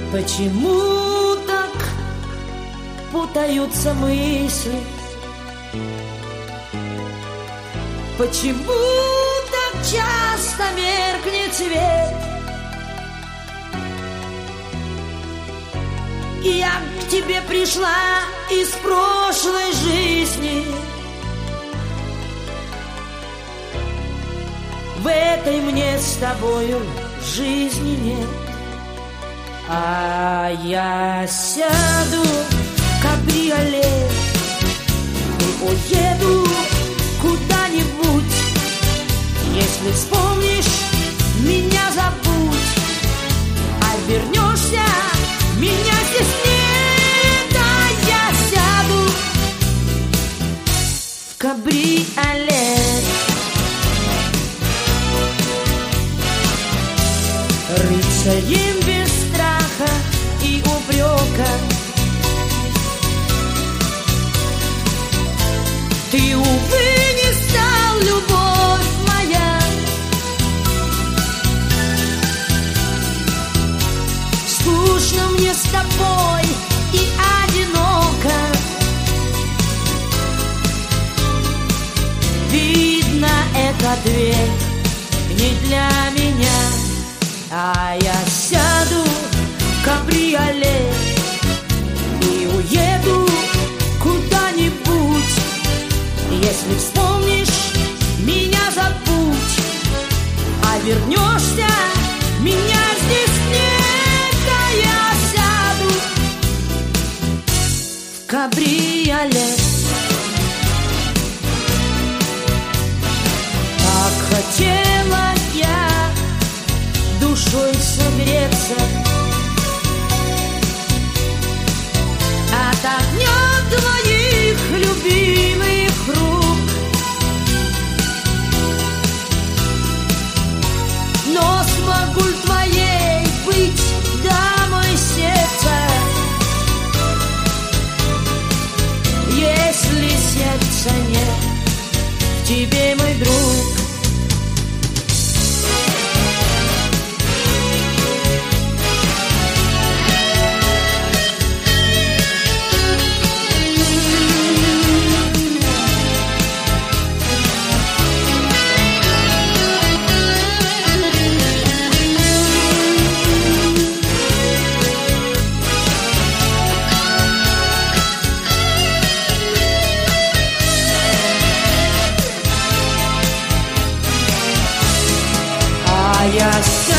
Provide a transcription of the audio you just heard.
Почему так путаются мысли? Почему так часто меркнет свет? Я к тебе пришла из прошлой жизни. В этой мне с тобою жизни нет. А я сяду в кабриолет и уеду куда-нибудь. Если вспомнишь, меня забудь, а вернешься, меня здесь нет. А я сяду в кабриолет, рыцарем без страха и упрека. Ты, увы, не стал, любовь моя. Скучно мне с тобой и одиноко. Видно, этот век не для меня. А я сяду в кабриолет и уеду куда-нибудь. Если вспомнишь, меня забудь, а вернешься, меня здесь нет. А я сяду в кабриолет. Так хотела я душой согреться от огня твоих любимых рук. Но смогу ли твоей быть дамой сердца, если сердца нет в тебе, мой друг? Я